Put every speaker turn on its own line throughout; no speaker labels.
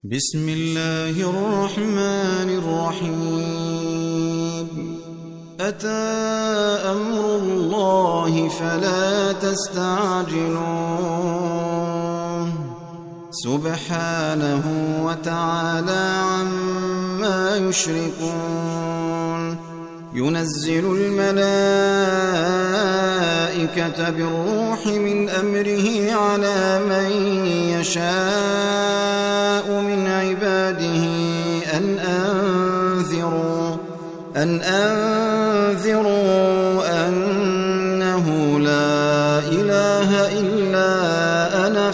بسم الله الرحمن الرحيم أتى أمر الله فلا تستعجلوه سبحانه وتعالى عما يشركون ينزل الملائكة بالروح من أمره على من يشاء من عباده أن أنذروا أنه لا إله إلا أنا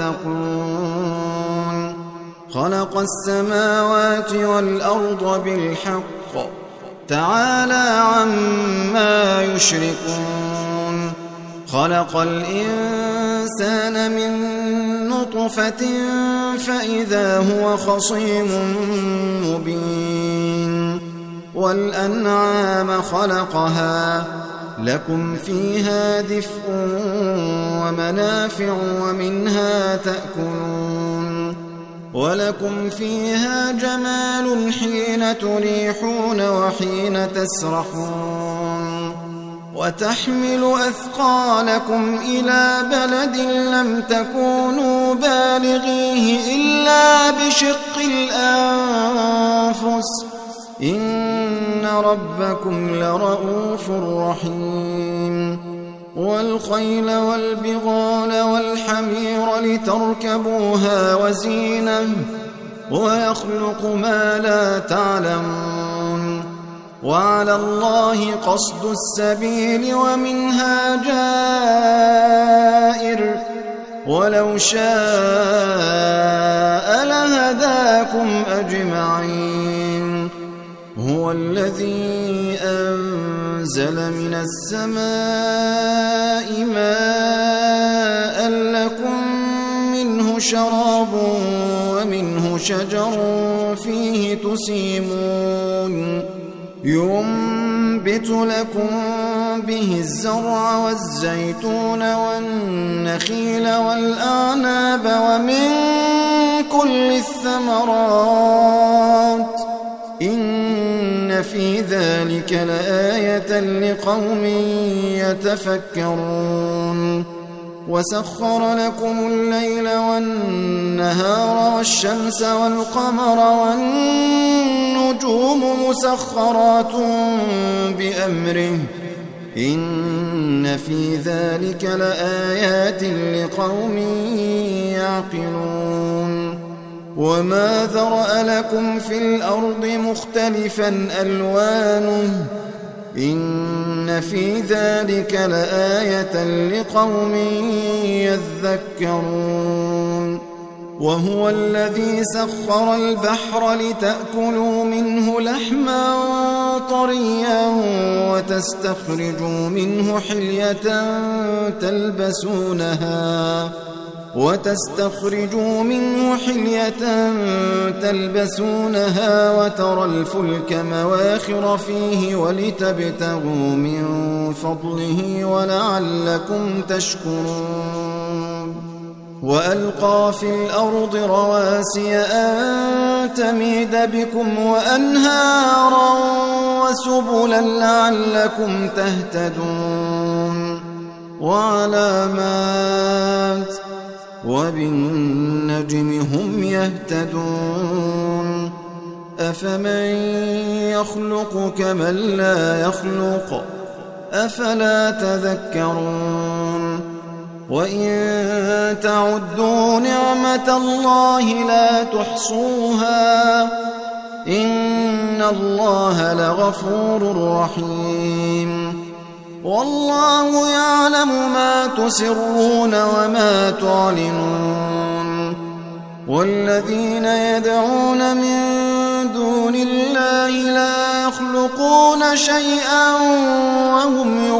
فاتقون خلق السماوات والأرض بالحق تعالى عما يشركون خلق الإنسان من نطفة فإذا هو خصيم مبين والأنعام خلقها لكم فيها دفء ومنافع ومنها تأكلون ولكم فيها جمال حين تريحون وحين تسرحون وتحمل أثقالكم إلى بلد لم تكونوا بالغيه إلا بشق الأنفس إن ربكم لرؤوف رحيم والخيل والبغال والحمير لتركبوها وزينة ويخلق ما لا تعلمون وعلى الله قصد السبيل ومنها جائر ولو شاء لهداكم أجمعين هو الذي أنزل من السماء ماء لكم منه شراب ومنه شجر فيه تسيمون ينبت لكم به الزرع والزيتون والنخيل والأعناب ومن كل الثمرات إن في ذلك لآية لقوم يتفكرون وسخر لكم الليل والنهار والشمس والقمر والنجوم مسخرات بأمره إن في ذلك لآيات لقوم يعقلون وما ذرأ لكم في الأرض مختلفا ألوانه إن في ذلك لآية لقوم يذكرون وهو الذي سخر البحر لتأكلوا منه لحما طريا وتستخرجوا منه حلية تلبسونها وترى الفلك مواخر فيه ولتبتغوا من فضله ولعلكم تشكرون وألقى في الأرض رواسي أن تميد بكم وأنهارا وسبلا لعلكم تهتدون وعلامات وبالنجم هم يهتدون أفمن يخلق كمن لا يخلق أفلا تذكرون وإن تعدوا نعمة الله لا تحصوها إن الله لغفور رحيم والله يعلم ما تسرون وما تعلنون والذين يدعون من دون الله لا يخلقون شيئا وهم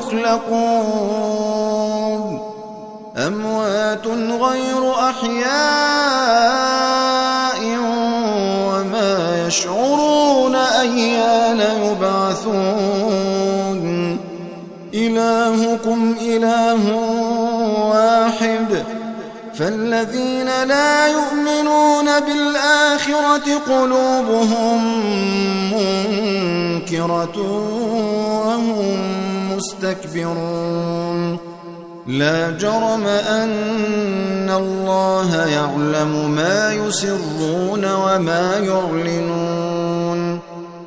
يخلقون أموات غير أحياء وما يشعرون أيان يبعثون إلهكم إله واحد فالذين لا يؤمنون بالآخرة قلوبهم منكرة وهم مستكبرون لا جرم أن الله يعلم ما يسرون وما يعلنون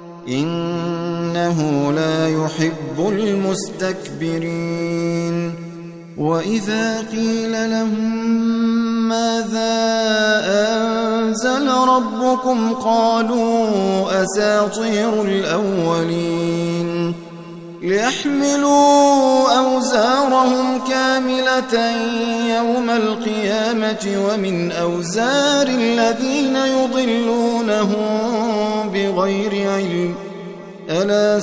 إنه لا يحب المستكبرين وإذا قيل لهم ماذا أنزل ربكم قالوا أساطير الأولين ليحملوا أوزارهم كاملة يوم القيامة ومن أوزار الذين يضلونهم بغير علم ألا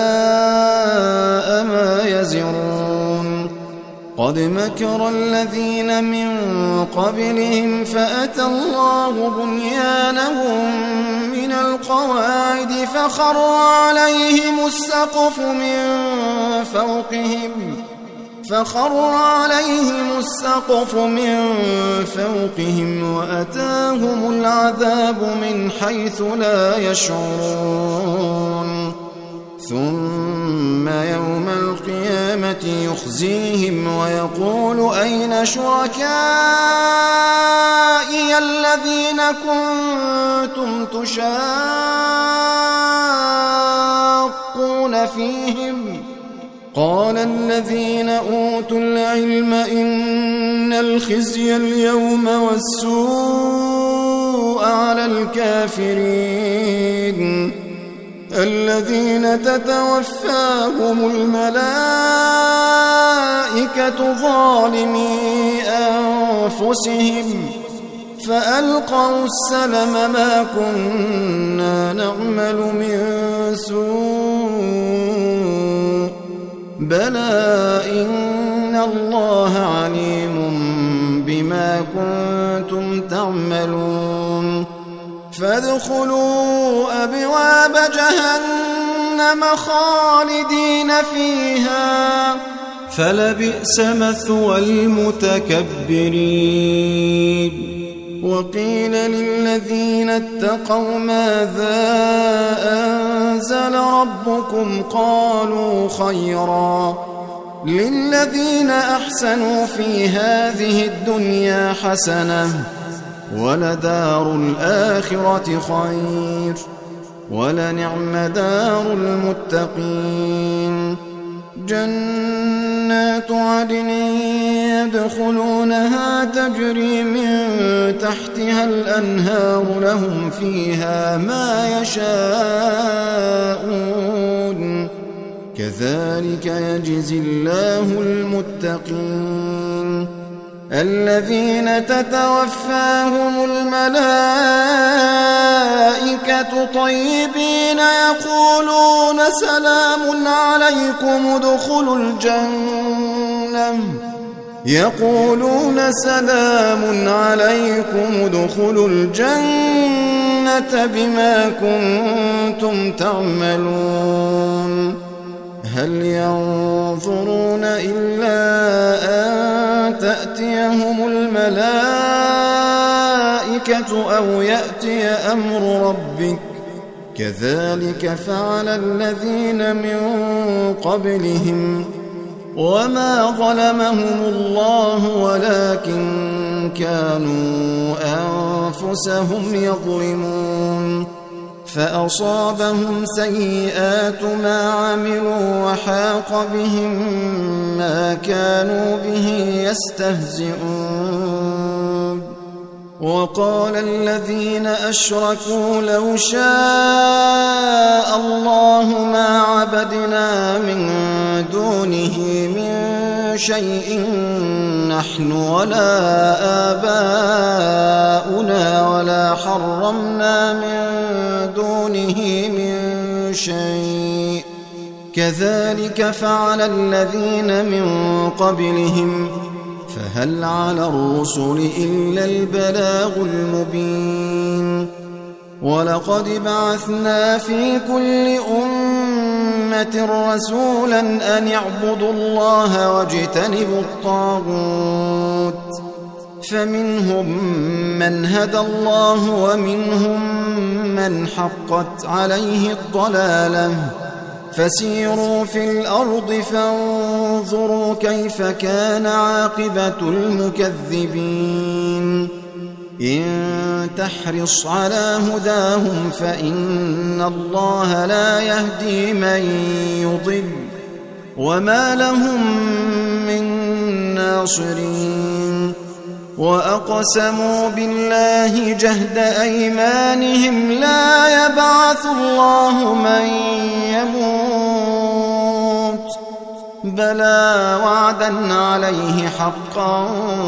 ساء ما يزرون قد مكر الذين من قبلهم فأتى الله بنيانهم من القواعد فخر عليهم السقف من فوقهم وأتاهم العذاب من حيث لا يشعرون ثم يوم القيامة يخزيهم ويقول أين شركائي الذين كنتم تشاقون فيهم قال الذين أوتوا العلم إن الخزي اليوم والسوء على الكافرين الذين تتوفاهم الملائكة ظالمي أنفسهم فألقوا السلم ما كنا نعمل من سوء بلى إن الله عليم بما كنتم تعملون فادخلوا أبواب جهنم خالدين فيها فلبئس مثوى المتكبرين وقيل للذين اتقوا ماذا أنزل ربكم قالوا خيرا للذين أحسنوا في هذه الدنيا حسنة ولدار الآخرة خير ولنعم دار المتقين جنات عدن يدخلونها تجري من تحتها الأنهار لهم فيها ما يشاءون كذلك يجزي الله المتقين الذين تتوفاهم الملائكة طيبين يقولون سلام عليكم ادخلوا الجنة بما كنتم تعملون هل ينظرون إلا أن تأتيهم الملائكة أو يأتي أمر ربك كذلك فعل الذين من قبلهم وما ظلمهم الله ولكن كانوا أنفسهم يظلمون فأصابهم سيئات ما عملوا وحاق بهم ما كانوا به يستهزئون وقال الذين أشركوا لو شاء الله ما عبدنا من دونه من شيء نحن ولا آباؤنا ولا حرمنا من دونه من شيء كذلك فعل الذين من قبلهم فهل على الرسل إلا البلاغ المبين ولقد بعثنا في كل أمة رسولا أن اعبدوا الله واجتنبوا الطاغوت فمنهم من هدى الله ومنهم من حقت عليه الضلالة فسيروا في الأرض فانظروا كيف كان عاقبة المكذبين إن تحرص على هداهم فإن الله لا يهدي من يضل وما لهم من ناصرين وأقسموا بالله جهد أيمانهم لا يبعث الله من يموت بلى وعدا عليه حقا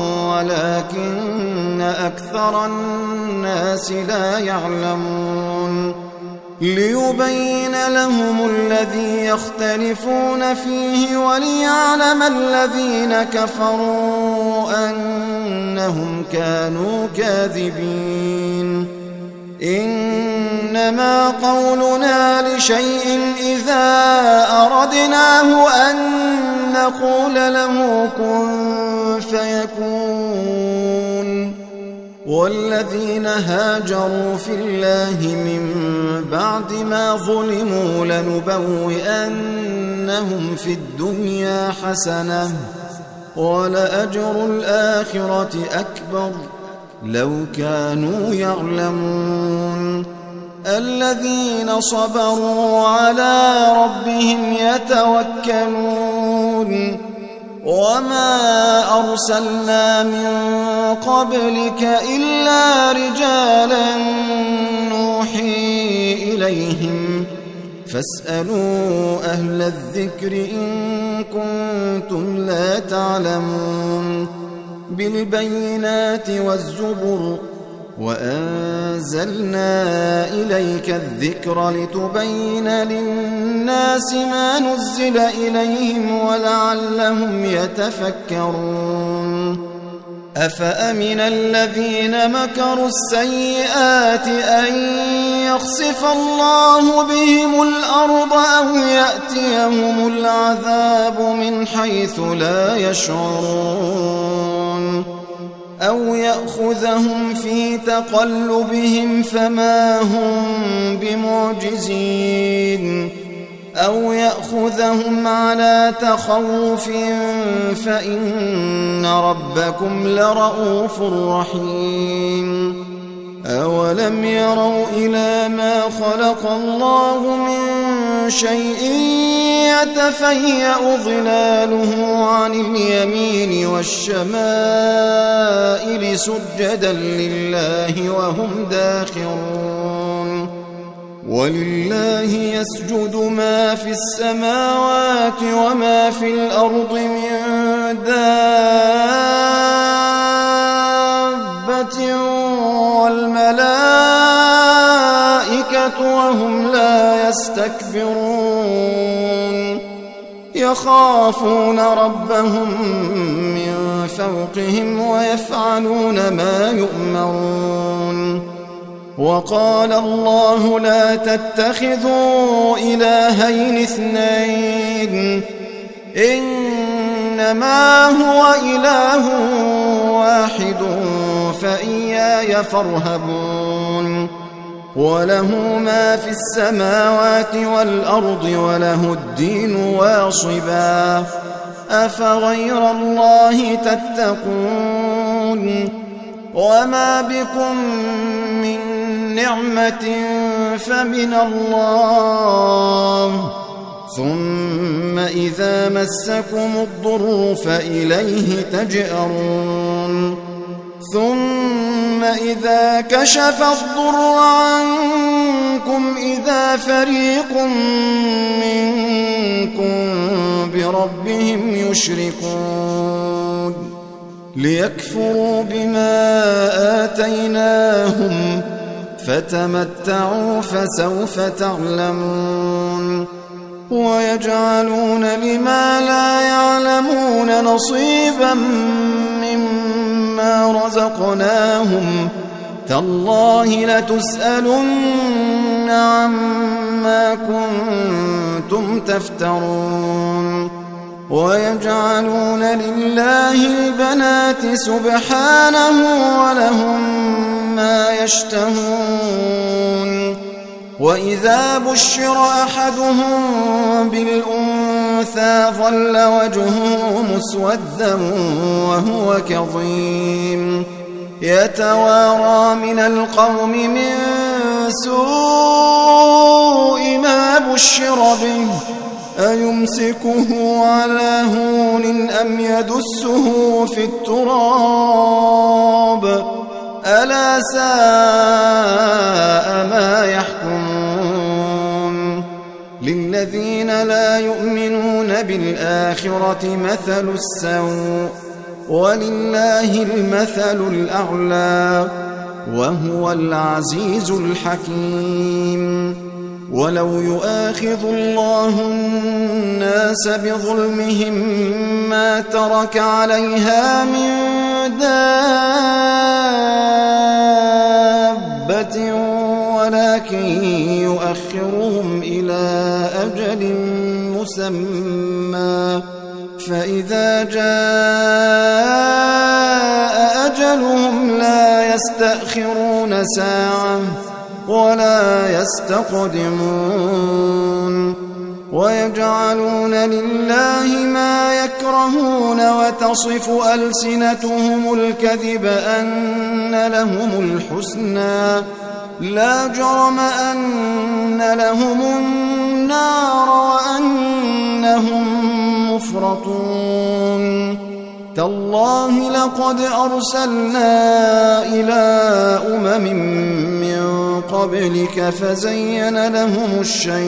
ولكن أكثر الناس لا يعلمون ليبين لهم الذي يختلفون فيه وليعلم الذين كفروا أنهم كانوا كاذبين إنما قولنا لشيء إذا أردناه أن نقول له كن فيكون والذين هاجروا في الله من بعد ما ظلموا لنبوئنهم في الدنيا حسنة ولأجر الآخرة أكبر لو كانوا يعلمون الذين صبروا على ربهم يتوكلون وما أرسلنا من قبلك إلا رجالا نوحي إليهم فاسألوا أهل الذكر إن كنتم لا تعلمون بالبينات والزبر وأنزلنا إليك الذكر لتبين للناس ما نزل إليهم ولعلهم يتفكرون أفأمن الذين مكروا السيئات أن يخسف الله بهم الأرض أو يأتيهم العذاب من حيث لا يشعرون أو يأخذهم في تقلبهم فما هم بمعجزين أو يأخذهم على تخوف فإن ربكم لرؤوف رحيم أولم يروا إلى ما خلق الله من شيء يتفيأ ظلاله عن اليمين والشمائل سجدا لله وهم داخرون ولله يسجد ما في السماوات وما في الأرض من دابة والملائكة وهم لا يستكبرون يخافون ربهم من فوقهم ويفعلون ما يؤمرون وقال الله لا تتخذوا إلهين اثنين إنما هو إله واحد فإياي فارهبون وله ما في السماوات والأرض وله الدين واصبا أفغير الله تتقون وما بكم من نعمة فمن الله ثم إذا مسكم الضر فإليه تجأرون ثم إذا كشف الضر عنكم إذا فريق منكم بربهم يشركون ليكفروا بما آتيناهم فتمتعوا فسوف تعلمون ويجعلون لما لا يعلمون نصيبا مما رزقناهم تالله لتسألن عما كنتم تفترون ويجعلون لله البنات سبحانه ولهم ما يشتهون وإذا بشر أحدهم بالأنثى ظل وجهه مسودا وهو كظيم يتوارى من القوم من سوء ما بشر به أيمسكه على هون أم يدسه في التراب ألا ساء ما يحكمون للذين لا يؤمنون بالآخرة مثل السوء ولله المثل الأعلى وهو العزيز الحكيم ولو يؤاخذ الله الناس بظلمهم ما ترك عليها من دابة ولكن يؤخرهم إلى أجل مسمى فإذا جاء أجلهم لا يستأخرون ساعة ولا يستقدمون ويجعلون لله ما يكرهون وتصف ألسنتهم الكذب أن لهم الحسنى لا جرم أن لهم النار وأنهم مفرطون تالله لقد أرسلنا إلى من قبلك فزين لهم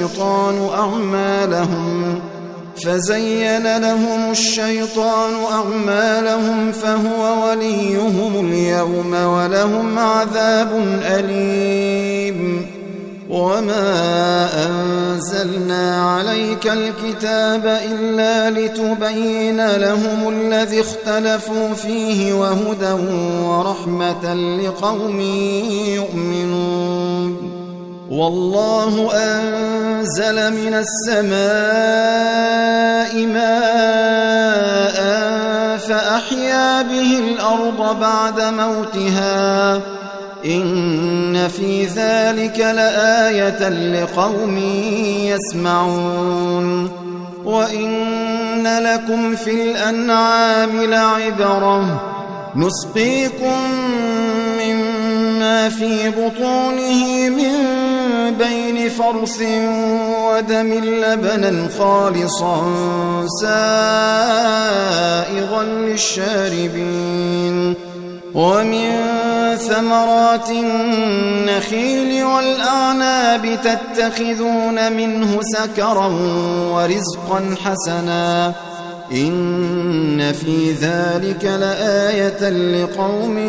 الشيطان أعمالهم فهو وليهم اليوم ولهم عذاب أليم وما أنزلنا عليك الكتاب إلا لتبين لهم الذي اختلفوا فيه وهدى ورحمة لقوم يؤمنون والله أنزل من السماء ماء فأحيا به الأرض بعد موتها إن في ذلك لآية لقوم يسمعون وإن لكم في الأنعام لعبرة نسقيكم مما في بطونه من بين فرث ودم لبنا خالصا سائغا للشاربين ومن ثمرات النخيل والأعناب تتخذون منه سكرا ورزقا حسنا إن في ذلك لآية لقوم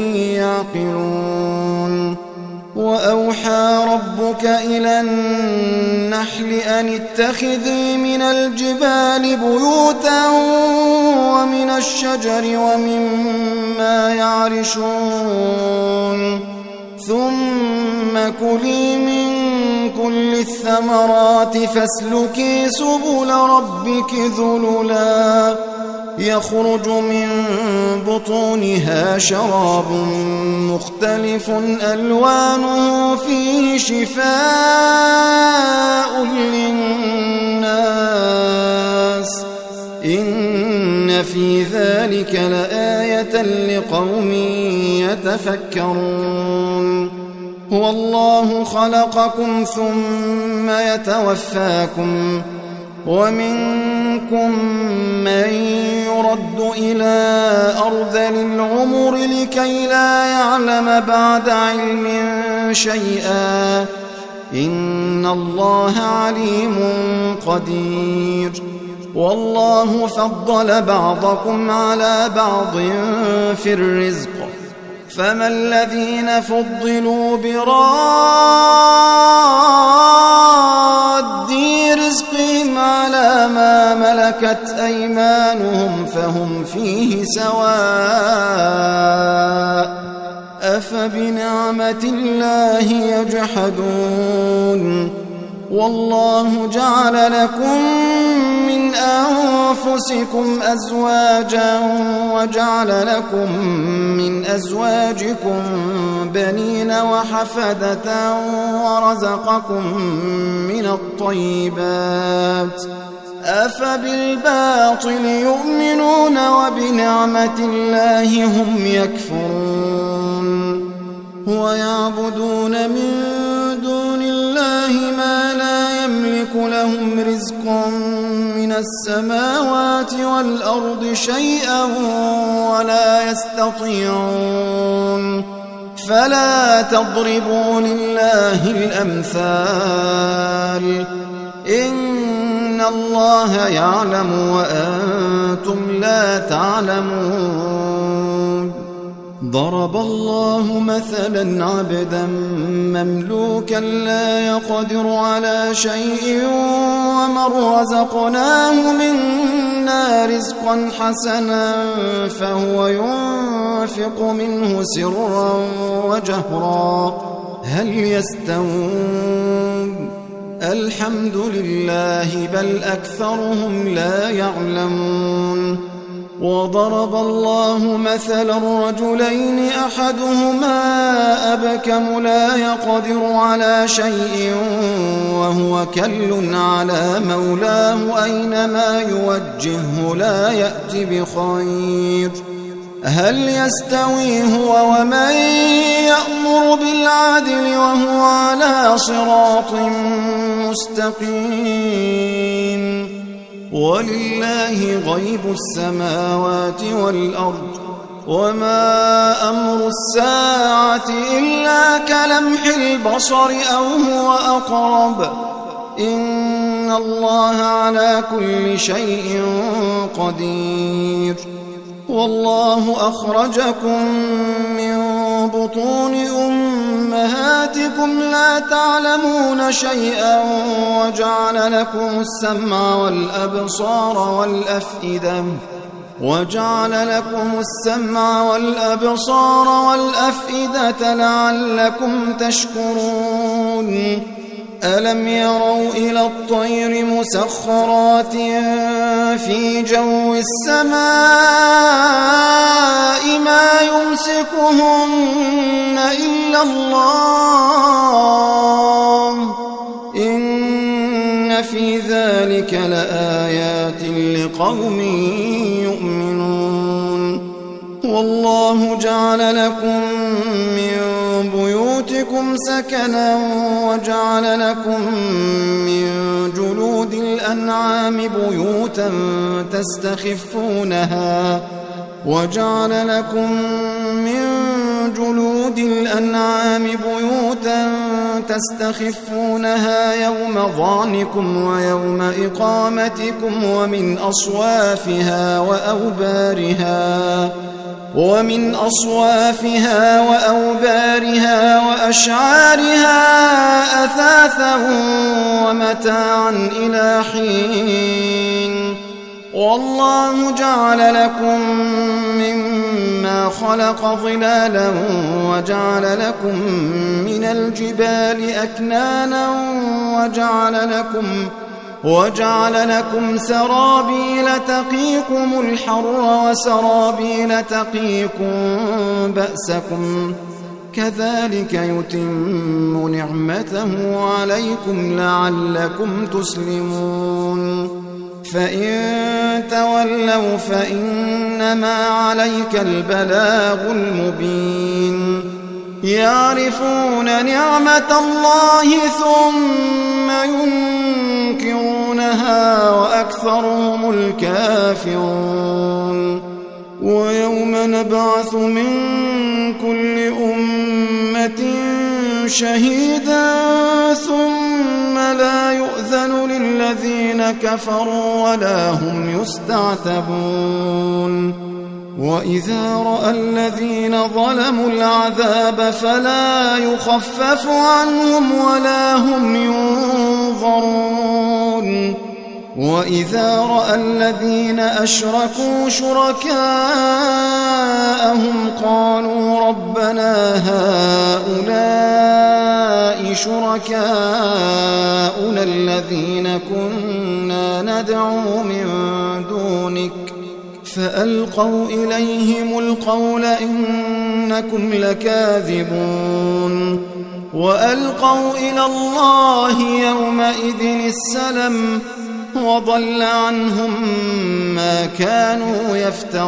يعقلون وأوحى ربك إلى النحل أن اتخذي من الجبال بيوتا ومن الشجر ومما يعرشون ثم كلي من كل الثمرات فاسلكي سبل ربك ذللا يخرج من بطونها شراب مختلف ألوانه فيه شفاء للناس إن في ذلك لآية لقوم يتفكرون هو الله خلقكم ثم يتوفاكم ومنكم من يرد إلى أرذل العمر لكي لا يعلم بعد علم شيئا إن الله عليم قدير والله فضل بعضكم على بعض في الرزق فما الذين فضلوا براد رزقهم على ما ملكت أيمانهم فهم فيه سواء أفبنعمة الله يجحدون والله جعل لكم من أنفسكم أزواجا وجعل لكم من أزواجكم بنين وحفدة ورزقكم من الطيبات أفبالباطل يؤمنون وبنعمة الله هم يكفرون ويعبدون من دون الله ما لا يملك لهم رزق من السماوات والأرض شيئا ولا يستطيعون فلا تضربوا لله الأمثال إن الله يعلم وأنتم لا تعلمون ضرب الله مثلا عبدا مملوكا لا يقدر على شيء ومن رزقناه منا رزقا حسنا فهو ينفق منه سرا وجهرا هل يستوون الحمد لله بل أكثرهم لا يعلمون وضرب الله مثلا رجلين أحدهما أبكم لا يقدر على شيء وهو كل على مولاه أينما يوجهه لا يأتي بخير هل يستوي هو ومن يأمر بالعدل وهو على صراط مستقيم ولله غيب السماوات والأرض وما أمر الساعة إلا كلمح البصر أو هو أقرب إن الله على كل شيء قدير والله أخرجكم من بطون أمهاتكم لا تعلمون شيئا وجعل لكم السمع والأبصار والأفئدة لعلكم تشكرون ألم يروا إلى الطير مسخرات في جو السماء ما يمسكهن إلا الله إن في ذلك لآيات لقوم يؤمنون والله جعل لكم من بيوتكم سكنا وجعل لكم من جلود الأنعام بيوتا تستخفونها يوم ظعنكم ويوم إقامتكم ومن أصوافها وأوبارها وأشعارها أثاثا ومتاعا إلى حين والله جعل لكم مما خلق ظلالا وجعل لكم من الجبال أكنانا وجعل لكم سرابيل تقيكم الحر وسرابيل تقيكم بأسكم كذلك يتم نعمته عليكم لعلكم تسلمون فإن تولوا فإنما عليك البلاغ المبين يعرفون نعمة الله ثم ينكرونها وأكثرهم الكافرون ويوم نبعث من كل أمة شهيدا ثم لا يؤذن للذين كفروا ولا هم يستعتبون وإذا رأى الذين ظلموا العذاب فلا يخفف عنهم ولا هم ينظرون وإذا رأى الذين أشركوا شركاءهم قالوا ربنا هؤلاء شركاؤنا الذين كنا ندعو من دونك فألقوا إليهم القول إنكم لكاذبون وألقوا إلى الله يومئذ السلم وضل عنهم ما كانوا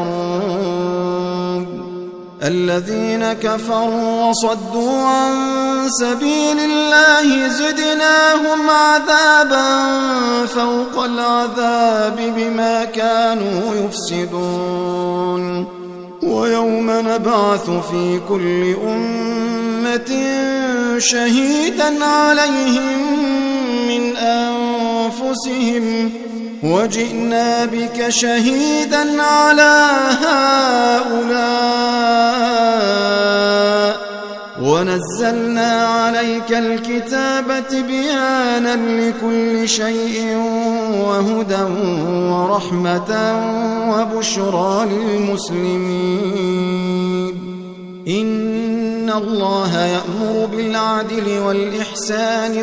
يفترون الذين كفروا وصدوا عن سبيل الله زدناهم عذابا فوق العذاب بما كانوا يفسدون ويوم نبعث في كل أمة شهيدا عليهم من أنفسهم وجئنا بك شهيدا على هؤلاء ونزلنا عليك الكتاب تبيانا لكل شيء وهدى ورحمة وبشرى للمسلمين إن الله يأمر بالعدل والإحسان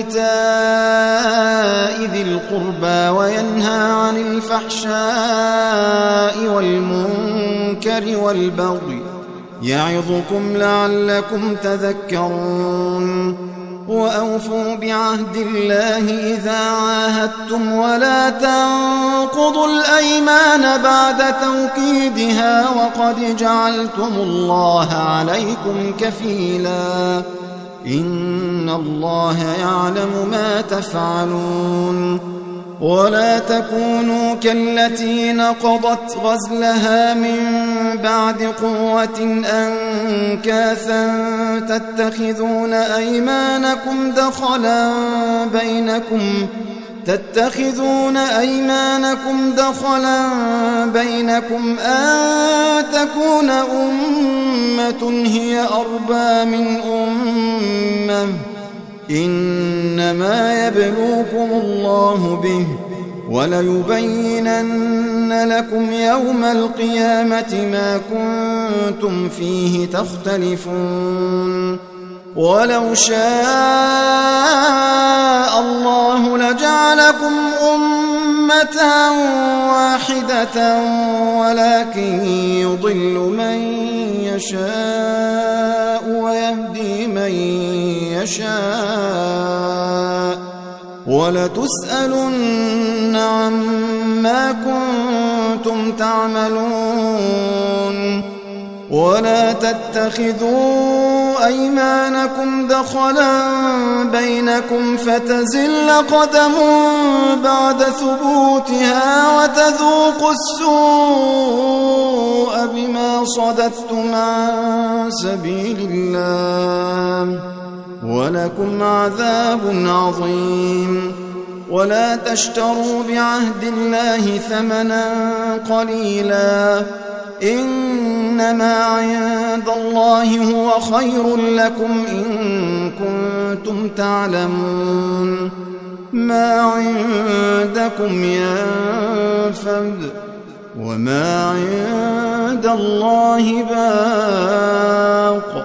وإيتاء ذي القربى وينهى عن الفحشاء والمنكر والبغي يعظكم لعلكم تذكرون وأوفوا بعهد الله إذا عاهدتم ولا تنقضوا الأيمان بعد توكيدها وقد جعلتم الله عليكم كفيلا إن الله يعلم ما تفعلون ولا تكونوا كالتي نقضت غزلها من بعد قوة أنكاثا تتخذون أيمانكم دخلا بينكم أن تكون أمة هي أربى من أمة إنما يبلوكم الله به وليبينن لكم يوم القيامة ما كنتم فيه تختلفون ولو شاء الله لجعلكم أمة واحدة ولكن يضل من يشاء ويهدي من يشاء ولتسألن عما كنتم تعملون ولا تتخذوا أيمانكم دخلا بينكم فتزل قدم بعد ثبوتها وتذوقوا السوء بما صددتم عن سبيل الله ولكم عذاب عظيم ولا تشتروا بعهد الله ثمنا قليلا إنما عند الله هو خير لكم إن كنتم تعلمون ما عندكم ينفد وما عند الله باق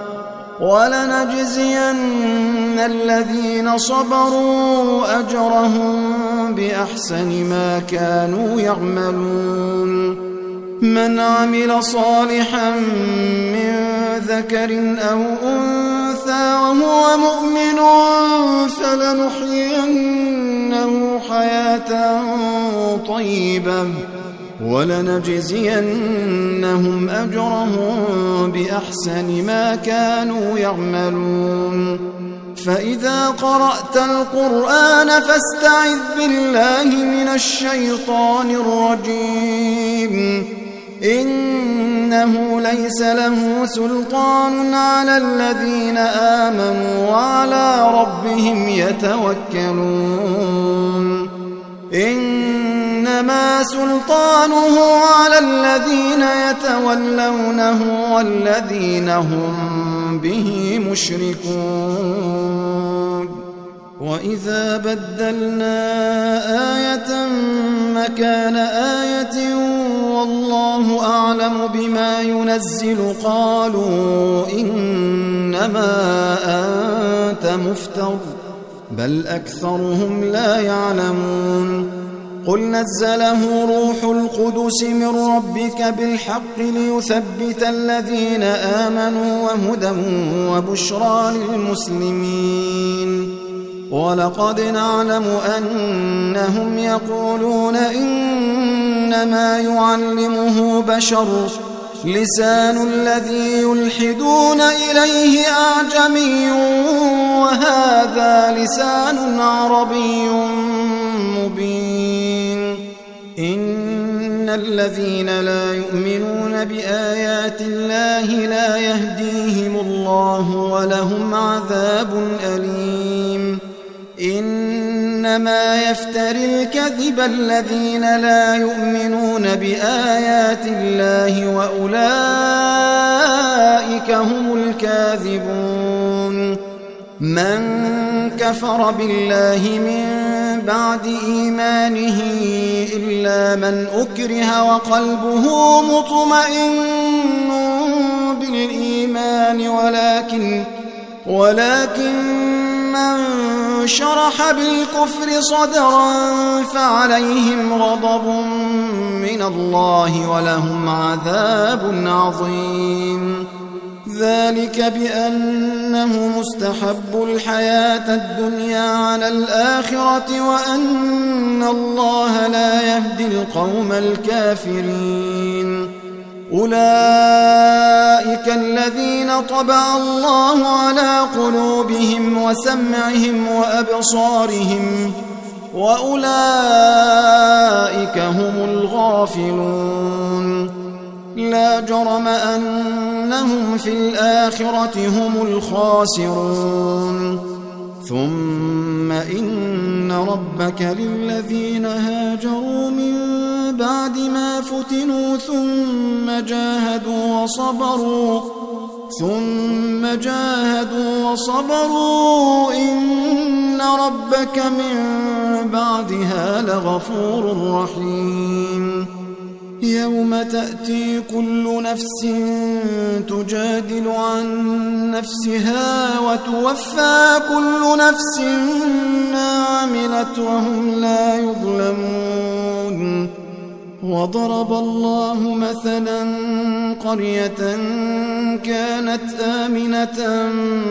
ولنجزين الذين صبروا أجرهم بأحسن ما كانوا يعملون من عمل صالحا من ذكر أو أنثى وهو مؤمن فلنحيينه حياة طيبة ولنجزينهم أجرهم بأحسن ما كانوا يعملون فإذا قرأت القرآن فاستعذ بالله من الشيطان الرجيم إنه ليس له سلطان على الذين آمنوا وعلى ربهم يتوكلون إنما سلطانه على الذين يتولونه والذين هم به مشركون وإذا بدلنا آية مكان آية والله أعلم بما ينزل قالوا إنما أنت مفتر بل أكثرهم لا يعلمون قل نزله روح القدس من ربك بالحق ليثبت الذين آمنوا وهدى وبشرى للمسلمين ولقد نعلم أنهم يقولون إنما يعلمه بشر لسان الذي يلحدون إليه أعجمي وهذا لسان عربي مبين إن الذين لا يؤمنون بآيات الله لا يهديهم الله ولهم عذاب أليم إنما يفتري الكذب الذين لا يؤمنون بآيات الله وأولئك هم الكاذبون من كفر بالله من بعد إيمانه إلا من أكره وقلبه مطمئن بالإيمان ولكن من شرح بالكفر صدرا فعليهم غضب من الله ولهم عذاب عظيم ذلك بأنه مستحب الحياة الدنيا على الآخرة وأن الله لا يهدي القوم الكافرين أولئك الذين طبع الله على قلوبهم وسمعهم وأبصارهم وأولئك هم الغافلون لا جرم أنهم في الآخرة هم الخاسرون ثم إن ربك للذين هاجروا من بعد ما فتنوا ثم جاهدوا وصبروا إن ربك من بعدها لغفور رحيم يوم تأتي كل نفس تجادل عن نفسها وتوفى كل نفس ما عملت وهم لا يظلمون وضرب الله مثلا قرية كانت آمنة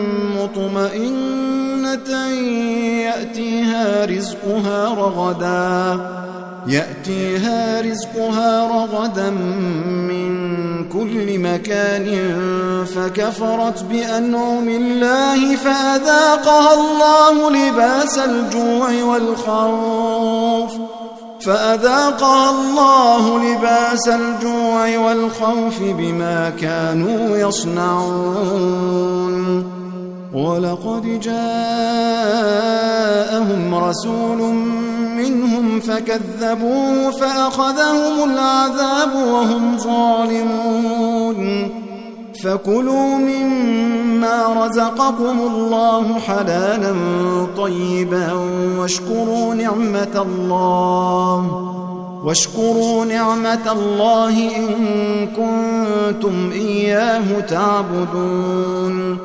مطمئنة يأتيها رزقها رغدا من كل مكان فكفرت بأنعم الله فأذاقها الله لباس الجوع والخوف بما كانوا يصنعون ولقد جاءهم رسول منهم فكذبوه فأخذهم العذاب وهم ظالمون فكلوا مما رزقكم الله حلالا طيبا واشكروا نعمة الله إن كنتم إياه تعبدون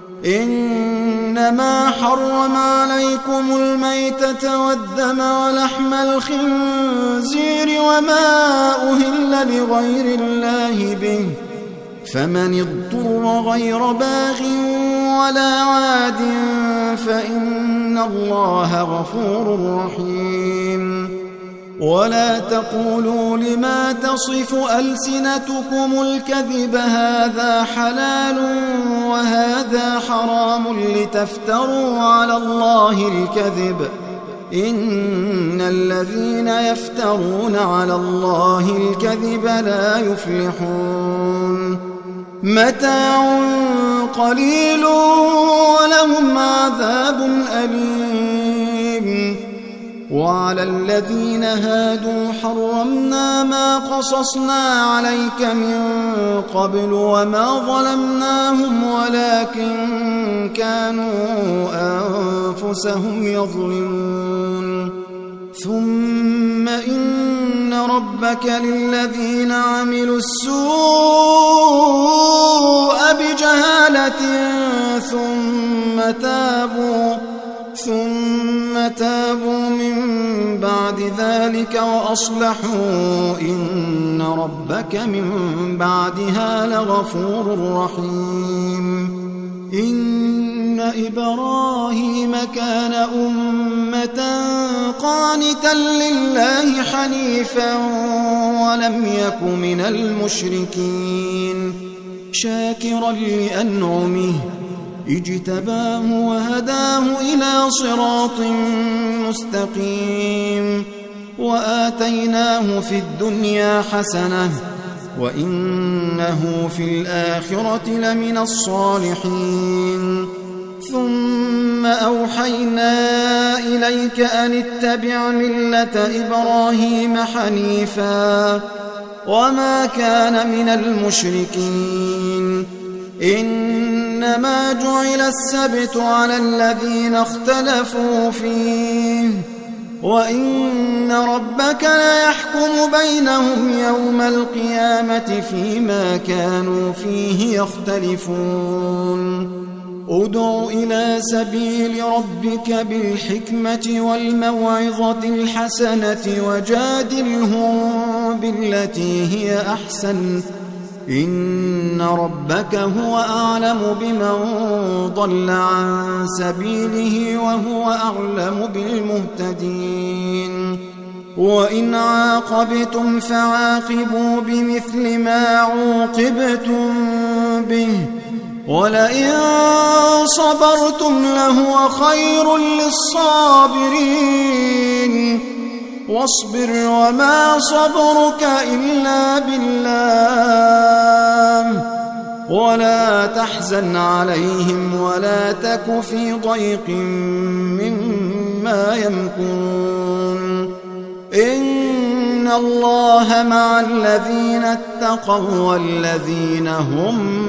إنما حرم عليكم الميتة والدم ولحم الخنزير وما أهل لغير الله به فمن اضطر غير باغ ولا عاد فإن الله غفور رحيم ولا تقولوا لما تصف ألسنتكم الكذب هذا حلال وهذا حرام لتفتروا على الله الكذب إن الذين يفترون على الله الكذب لا يفلحون متاع قليل ولهم عذاب أليم وعلى الذين هادوا حرمنا ما قصصنا عليك من قبل وما ظلمناهم ولكن كانوا أنفسهم يظلمون ثم إن ربك للذين عملوا السوء بجهالة ثم تابوا من بعد ذلك وأصلحوا إن ربك من بعدها لغفور رحيم. إن إبراهيم كان أمة قانتا لله حنيفا ولم يك من المشركين شاكرا لأنعمه اجتباه وهداه إلى صراط مستقيم وآتيناه في الدنيا حسنة وإنه في الآخرة لمن الصالحين. ثم أوحينا إليك أن اتبع ملة إبراهيم حنيفا وما كان من المشركين. إنما جعل السبت على الذين اختلفوا فيه وإن ربك ليحكم بينهم يوم القيامة فيما كانوا فيه يختلفون. ادع إلى سبيل ربك بالحكمة والموعظة الحسنة وجادلهم بالتي هي أحسن إن ربك هو أعلم بمن ضل عن سبيله وهو أعلم بالمهتدين. وإن عاقبتم فعاقبوا بمثل ما عوقبتم به ولئن صبرتم لهو خير للصابرين. واصبر وما صبرك إلا بالله ولا تحزن عليهم ولا تك في ضيق مما يمكرون. إن الله مع الذين اتقوا والذين هم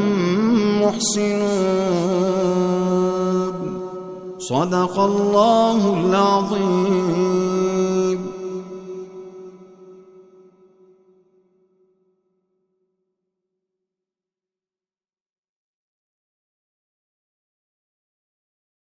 محسنون. صدق الله العظيم.